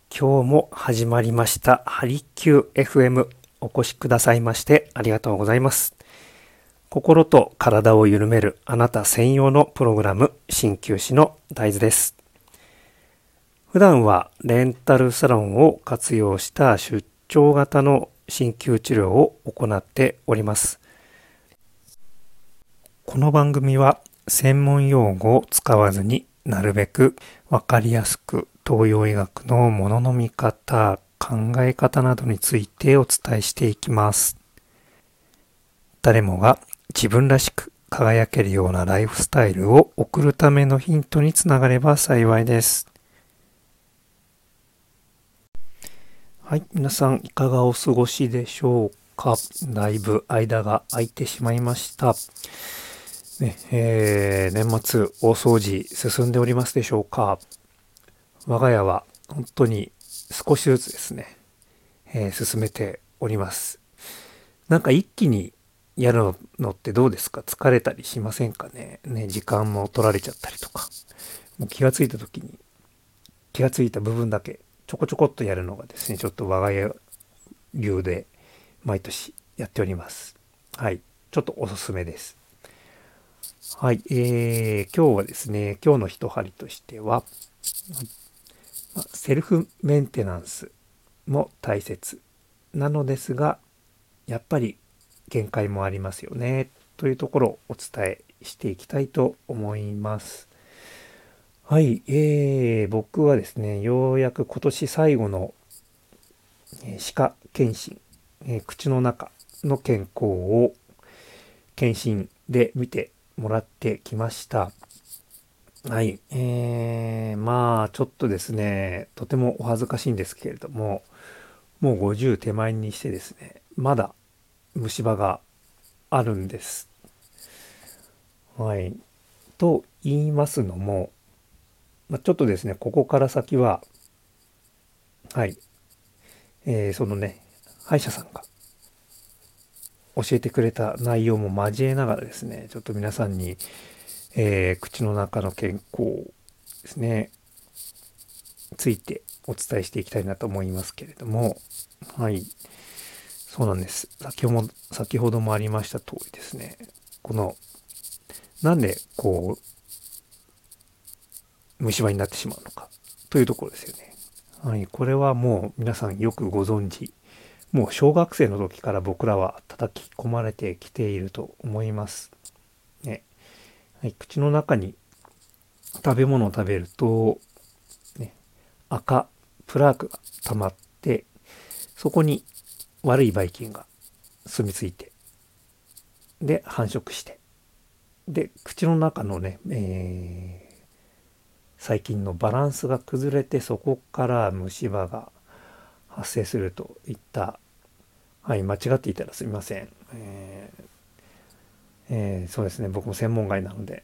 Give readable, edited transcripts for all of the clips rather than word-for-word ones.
今日も始まりましたハリキュー FM。 お越しくださいましてありがとうございます。心と体を緩めるあなた専用のプログラム、鍼灸師の大豆です。普段はレンタルサロンを活用した出張型の鍼灸治療を行っております。この番組は専門用語を使わずになるべくわかりやすく東洋医学のものの見方、考え方などについてお伝えしていきます。誰もが自分らしく輝けるようなライフスタイルを送るためのヒントにつながれば幸いです。はい、皆さんいかがお過ごしでしょうか。だいぶ間が空いてしまいました。年末大掃除進んでおりますでしょうか。我が家は本当に少しずつですね、進めております。なんか一気にやるのってどうですか？疲れたりしませんかね。時間も取られちゃったりとか。もう気がついた時に気がついた部分だけちょこちょこっとやるのがですね、ちょっと我が家流で毎年やっております。はい。ちょっとおすすめです。はい。今日はですね、今日の一針としては、セルフメンテナンスも大切なのですが、やっぱり限界もありますよねというところをお伝えしていきたいと思います。はい、僕はですね、ようやく今年最後の歯科検診、口の中の健康を検診で見てもらってきました。はい、まあちょっとですね、とてもお恥ずかしいんですけれども、もう50手前にしてですね、まだ虫歯があるんです。はい。と言いますのも、ちょっとですね、ここから先は、はい、そのね、歯医者さんが教えてくれた内容も交えながらですね、ちょっと皆さんに、口の中の健康ですね、ついてお伝えしていきたいなと思いますけれども、はい、そうなんです。先ほどもありました通りですね、この、なんでこう、虫歯になってしまうのかというところですよね。はい、これはもう皆さんよくご存知、もう小学生の時から僕らは叩き込まれてきていると思います。ね。はい、口の中に食べ物を食べると、ね、赤プラークが溜まって、そこに悪いばい菌が住み着いて、で繁殖して、で口の中のね、細菌のバランスが崩れて、そこから虫歯が発生するといった、はい、間違っていたらすみません。そうですね、僕も専門外なので、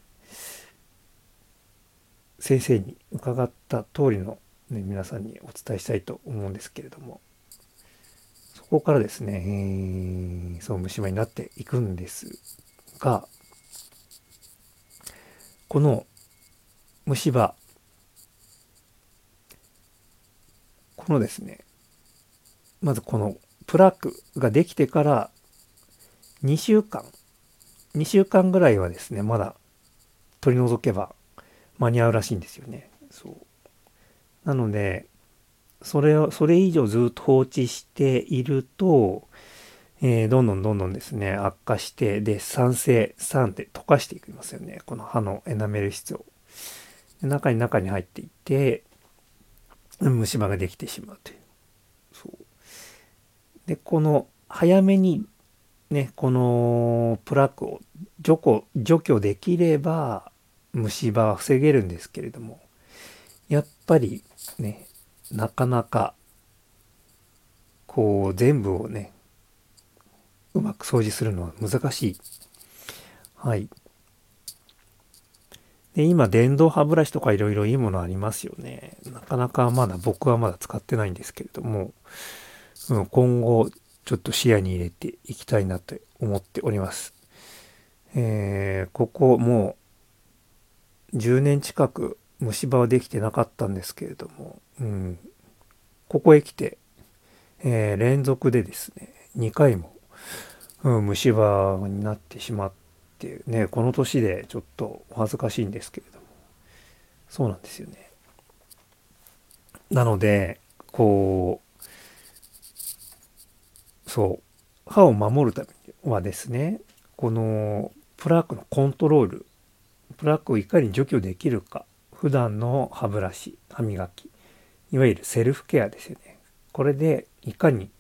先生に伺った通りの、ね、皆さんにお伝えしたいと思うんですけれども、そこからですね、そう虫歯になっていくんですが、この虫歯、このですね、まずこのプラークができてから2週間、2週間ぐらいはですね、まだ取り除けば間に合うらしいんですよね。そう。なので、それ以上ずっと放置していると、どんどんどんどんですね、悪化して、で、酸で溶かしていきますよね。この歯のエナメル質を。で中に入っていって、虫歯ができてしまうという。そう。で、この、早めにね、このプラークを除去できれば、虫歯は防げるんですけれども、やっぱりね、なかなか、こう、全部をね、うまく掃除するのは難しい。はい。で、今、電動歯ブラシとかいろいろいいものありますよね。なかなか僕はまだ使ってないんですけれども、今後、ちょっと視野に入れていきたいなと思っております。ここもう10年近く虫歯はできてなかったんですけれども、 ここへ来て、連続でですね、2回も、虫歯になってしまってね、この年でちょっとお恥ずかしいんですけれども、そうなんですよね。なので、こ歯を守るためにはですね、このプラークのコントロール、プラークをいかに除去できるか、普段の歯ブラシ、歯磨き、いわゆるセルフケアですよね。これでいかに、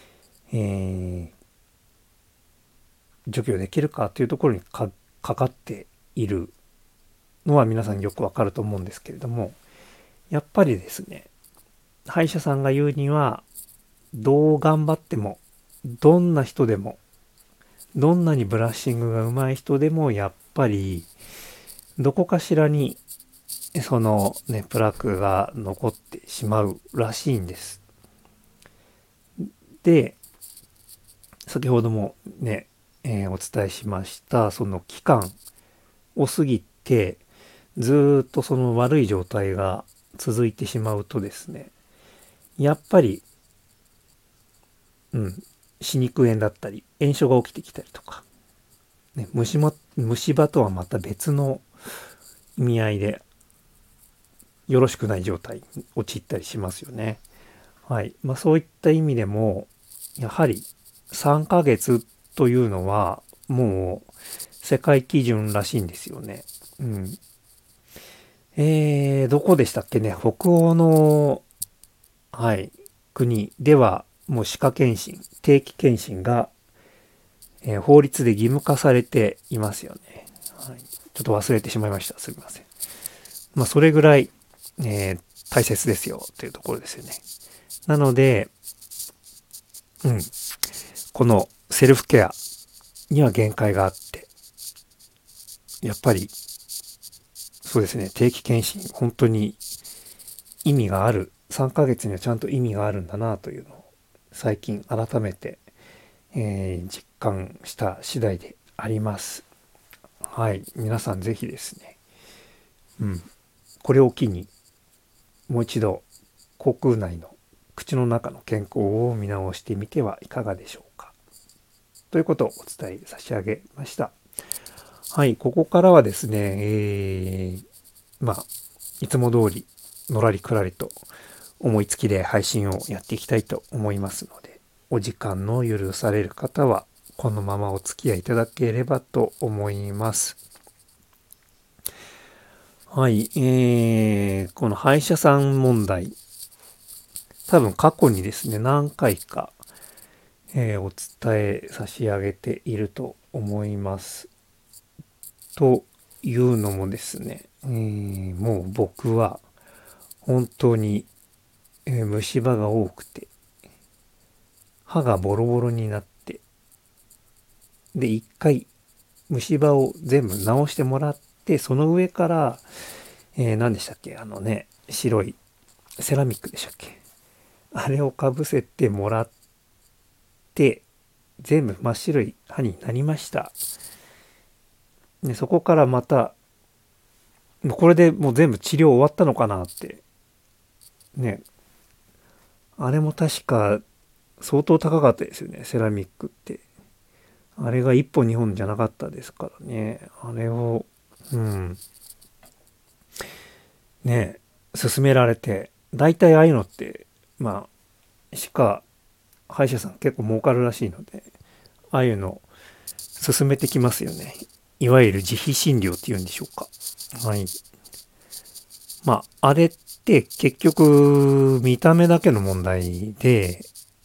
除去できるかというところにかかっているのは皆さんよくわかると思うんですけれども、やっぱりですね、歯医者さんが言うには、どう頑張っても、どんな人でも、どんなにブラッシングが上手い人でも、やっぱり、どこかしらに、そのね、プラークが残ってしまうらしいんです。で、先ほどもね、お伝えしました、その期間を過ぎて、ずっとその悪い状態が続いてしまうとですね、やっぱり、歯肉炎だったり、炎症が起きてきたりとか、ね、虫歯とはまた別の意味合いで、よろしくない状態に陥ったりしますよね。はい。そういった意味でも、やはり3ヶ月というのは、もう世界基準らしいんですよね。うん。どこでしたっけね。北欧の、はい、国では、もう歯科検診、定期検診が、法律で義務化されていますよね。はい、ちょっと忘れてしまいました。すみません。それぐらい、大切ですよというところですよね。なので、このセルフケアには限界があって、やっぱり、そうですね、定期検診、本当に意味がある、3ヶ月にはちゃんと意味があるんだなというのを、最近改めて、実感した次第であります。はい、皆さんぜひですね、これを機に、もう一度、口腔内の口の中の健康を見直してみてはいかがでしょうか。ということをお伝え差し上げました。はい、ここからはですね、いつも通り、のらりくらりと思いつきで配信をやっていきたいと思いますので、お時間の許される方は、このままお付き合いいただければと思います。はい、この歯医者さん問題、多分過去にですね、何回か、お伝え差し上げていると思います。というのもですね、もう僕は本当に、虫歯が多くて、歯がボロボロになって、で、一回虫歯を全部直してもらって、その上から、何でしたっけ、白いセラミックでしたっけ。あれをかぶせてもらって、全部真っ白い歯になりました。で、そこからまた、これでもう全部治療終わったのかなって。ね。あれも確か相当高かったですよね、セラミックって。あれが1本2本じゃなかったですからね。あれを、ね、勧められて、大体ああいうのって、歯医者さん結構儲かるらしいので、ああいうの勧めてきますよね。いわゆる自費診療っていうんでしょうか。はい。あれって結局見た目だけの問題で、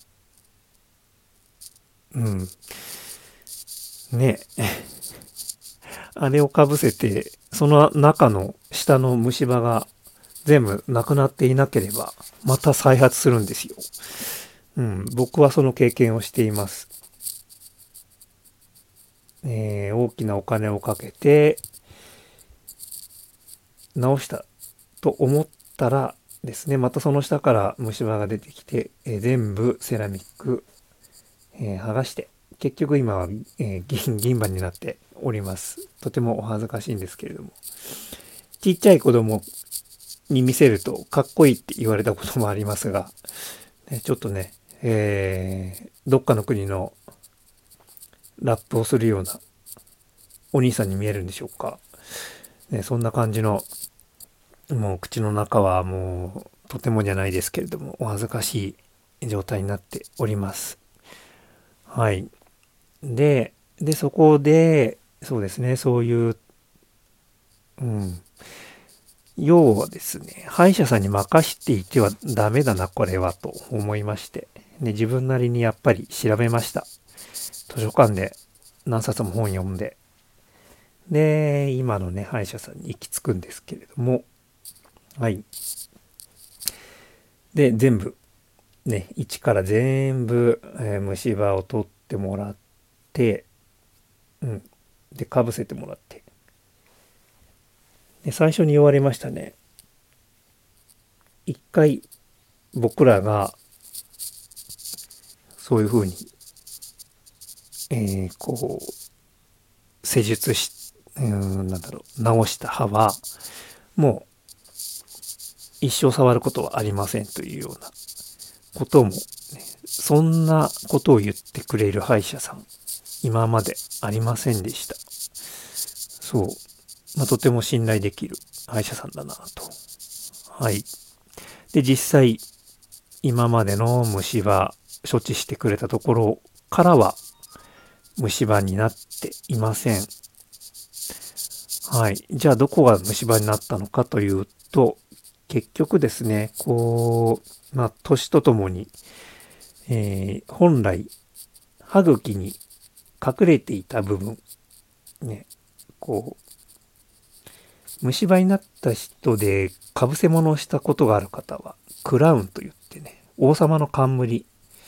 ね。あれをかぶせて、その中の下の虫歯が全部なくなっていなければ、また再発するんですよ。僕はその経験をしています。大きなお金をかけて、直したと思ったらですね、またその下から虫歯が出てきて、全部セラミック、剥がして、結局今は、銀歯になっております。とてもお恥ずかしいんですけれども。ちっちゃい子供に見せるとかっこいいって言われたこともありますが、 ちょっとね、どっかの国のラップをするようなお兄さんに見えるんでしょうか。ね、そんな感じの、もう口の中はもうとてもじゃないですけれども、お恥ずかしい状態になっております。はい。で、そこで、そうですね、そういう、うん、要はですね、歯医者さんに任していてはダメだな、これは、と思いまして、で、自分なりにやっぱり調べました。図書館で何冊も本読んで、で、今のね、歯医者さんに行き着くんですけれども、はい。で、全部、ね、一から全部、虫歯を取ってもらって、うん。で、かぶせてもらって。で、最初に言われましたね。一回、僕らが、そういうふうに、こう、施術し、なんだろう、治した歯は、もう、一生触ることはありませんというようなことも、ね、そんなことを言ってくれる歯医者さん、今までありませんでした。そう。まあ、とても信頼できる歯医者さんだなと。はい。で、実際、今までの虫歯処置してくれたところからは虫歯になっていません。はい。じゃあどこが虫歯になったのかというと、結局ですね、こう、まあ、年とともに、本来、歯茎に隠れていた部分、ね、こう、虫歯になった人で被せ物をしたことがある方は、クラウンと言ってね、王様の冠、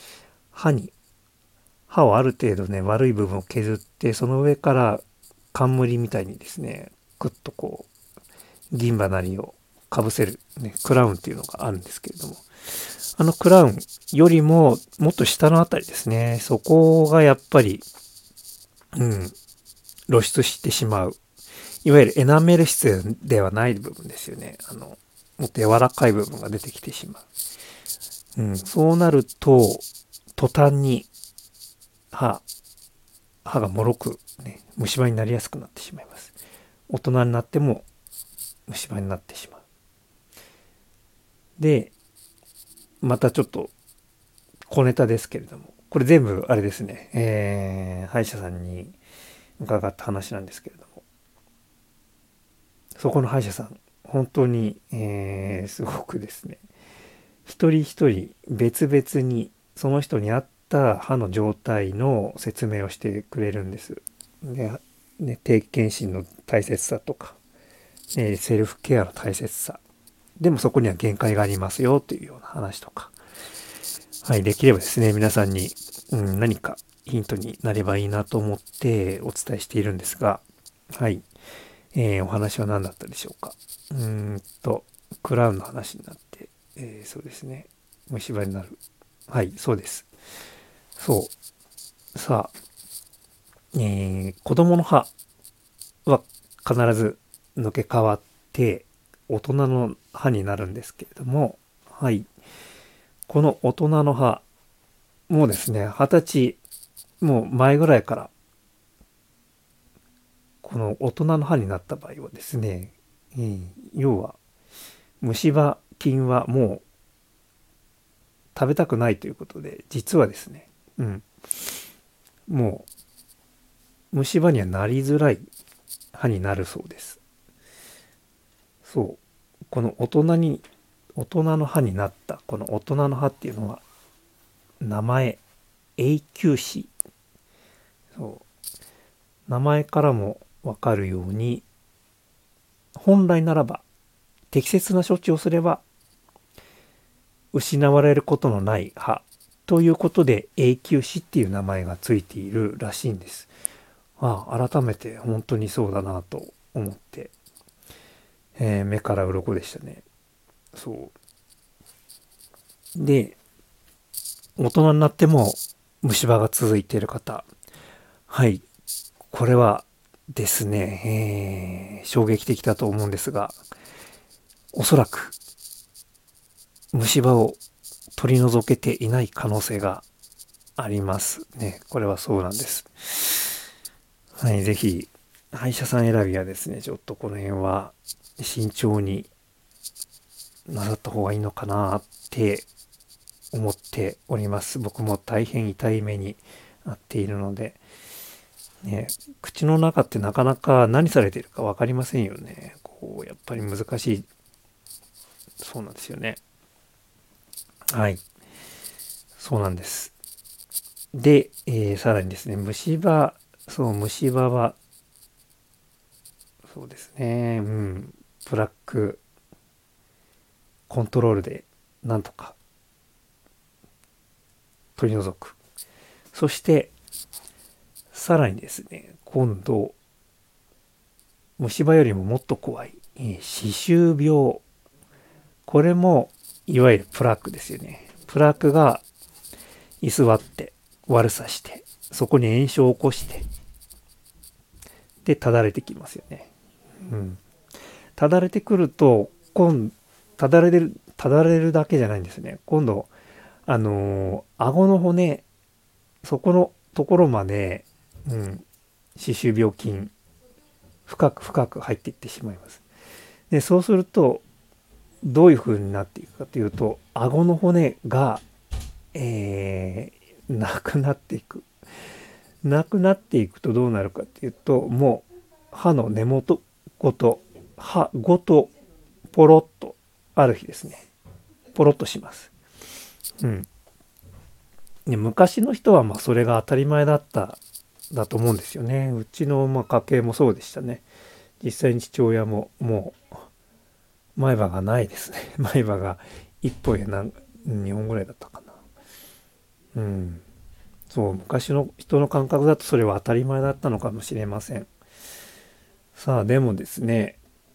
歯をある程度ね、悪い部分を削って、その上から冠みたいにですね、くっとこう、銀歯なりをかぶせる、ね、クラウンっていうのがあるんですけれども、あのクラウンよりももっと下のあたりですね、そこがやっぱり、うん、露出してしまう。いわゆるエナメル質ではない部分ですよね。もっと柔らかい部分が出てきてしまう。うん、そうなると、途端に歯、歯が脆く、ね、虫歯になりやすくなってしまいます。大人になっても虫歯になってしまう。で、またちょっと小ネタですけれども、これ全部あれですね、歯医者さんに伺った話なんですけれども、そこの歯医者さん、本当に、すごくですね、一人一人別々にその人に合った歯の状態の説明をしてくれるんです。で、ね、定期検診の大切さとか、セルフケアの大切さ。でもそこには限界がありますよというような話とか。はい、できればですね、皆さんに、何かヒントになればいいなと思ってお伝えしているんですが、はい、お話は何だったでしょうか。クラウンの話になって、そうですね、虫歯になる。はい、そうです。そう。さあ、子供の歯は必ず抜け変わって大人の歯になるんですけれども、はい。この大人の歯、もうですね、20歳、もう前ぐらいから、この大人の歯になった場合はですね、要は、虫歯菌はもう食べたくないということで、実はですね、もう虫歯にはなりづらい歯になるそうです。そう。この大人の歯になった、この大人の歯っていうのは、名前、永久歯。そう。名前からもわかるように、本来ならば、適切な処置をすれば、失われることのない歯ということで、永久歯っていう名前がついているらしいんです。改めて本当にそうだなと思って、目から鱗でしたね。そう。で、大人になっても虫歯が続いている方。はい。これはですね、衝撃的だと思うんですが、おそらく虫歯を取り除けていない可能性がありますね。これはそうなんです。はい、ぜひ歯医者さん選びはですね、ちょっとこの辺は慎重になさった方がいいのかなって思っております。僕も大変痛い目に遭っているので、ね、口の中ってなかなか何されているか分かりませんよね。こうやっぱり難しい。そうなんですよね。はい。そうなんです。で、さらにですね、虫歯は、そうですね、プラックコントロールでなんとか取り除く。そして、さらにですね、今度、虫歯よりももっと怖い、歯周病。これも、いわゆるプラークですよね。プラークが居座って悪さして、そこに炎症を起こして、で、ただれてきますよね。うん。ただれてくると、ただれるだけじゃないんですね。今度、顎の骨、そこのところまで、歯周病菌、深く深く入っていってしまいます。で、そうすると、どういう風になっていくかというと、顎の骨が、なくなっていく。なくなっていくとどうなるかっていうと、もう歯の根元ごと、歯ごとポロッとある日ですね、ポロッとします。うん。で、昔の人はまあそれが当たり前だと思うんですよね。うちのまあ家系もそうでしたね。実際に父親ももう前歯がないですね。前歯が1本や2本ぐらいだったかな。うん。そう、昔の人の感覚だとそれは当たり前だったのかもしれません。さあ、でもですね、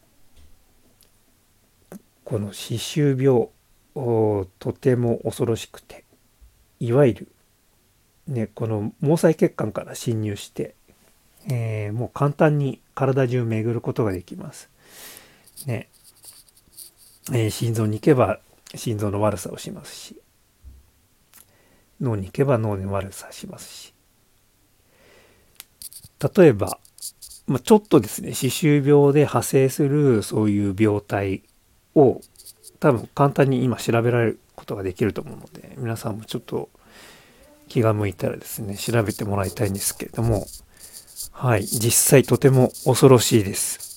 この歯周病、とても恐ろしくて、いわゆる、ね、この毛細血管から侵入して、もう簡単に体中巡ることができます。ね、心臓に行けば心臓の悪さをしますし、脳に行けば脳の悪さしますし、例えば、ちょっとですね、歯周病で派生するそういう病態を多分簡単に今調べられることができると思うので、皆さんもちょっと気が向いたらですね、調べてもらいたいんですけれども、はい、実際とても恐ろしいです。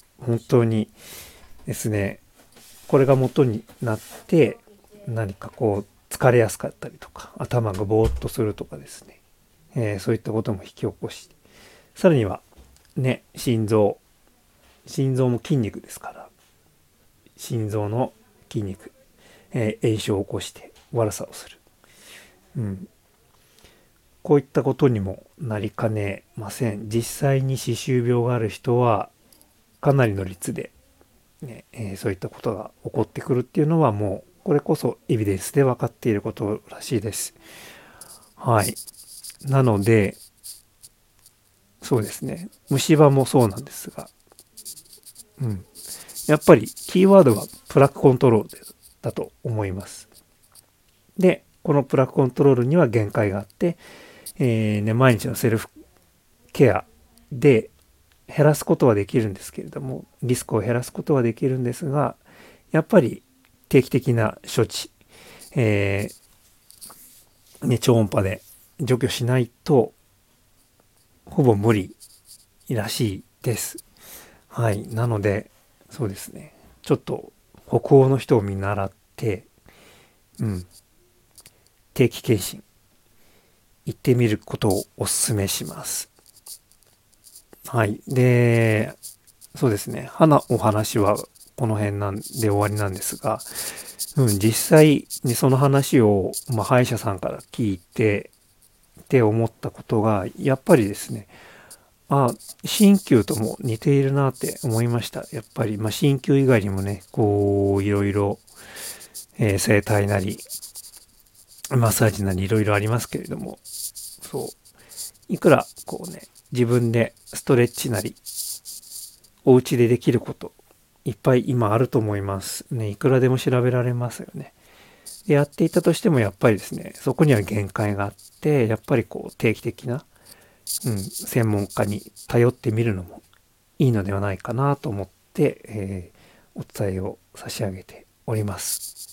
本当にですね、これが元になって何かこう疲れやすかったりとか、頭がぼーっとするとかですね、そういったことも引き起こし、さらにはね、心臓も筋肉ですから、心臓の筋肉、炎症を起こして悪さをする。うん。こういったことにもなりかねません。実際に歯周病がある人はかなりの率で、ねそういったことが起こってくるっていうのはもうこれこそエビデンスで分かっていることらしいです。はい。なので、そうですね。虫歯もそうなんですが、うん。やっぱりキーワードはプラークコントロールだと思います。で、このプラークコントロールには限界があって、毎日のセルフケアで減らすことはできるんですけれども、リスクを減らすことはできるんですが、やっぱり定期的な処置、超音波で除去しないと、ほぼ無理らしいです。はい。なので、そうですね。ちょっと北欧の人を見習って、うん、定期検診行ってみることをお勧めします。はい。で、そうですね。お話はこの辺で終わりなんですが、実際にその話を、歯医者さんから聞いてって思ったことが、やっぱりですね、鍼灸とも似ているなって思いました。やっぱり、鍼灸以外にもね、こう、いろいろ、整体なり、マッサージなりいろいろありますけれども、そう、いくらこうね、自分でストレッチなり、お家でできること、いっぱい今あると思います。ね、いくらでも調べられますよね。 でやっていたとしてもやっぱりですね、そこには限界があって、やっぱりこう定期的な、専門家に頼ってみるのもいいのではないかなと思って、お伝えを差し上げております。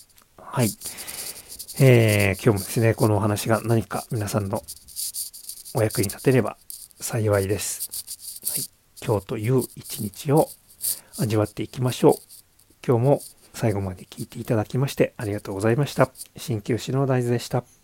はい。今日もですね、このお話が何か皆さんのお役に立てれば幸いです。はい。今日という一日を味わっていきましょう。今日も最後まで聞いていただきましてありがとうございました。鍼灸師の大豆でした。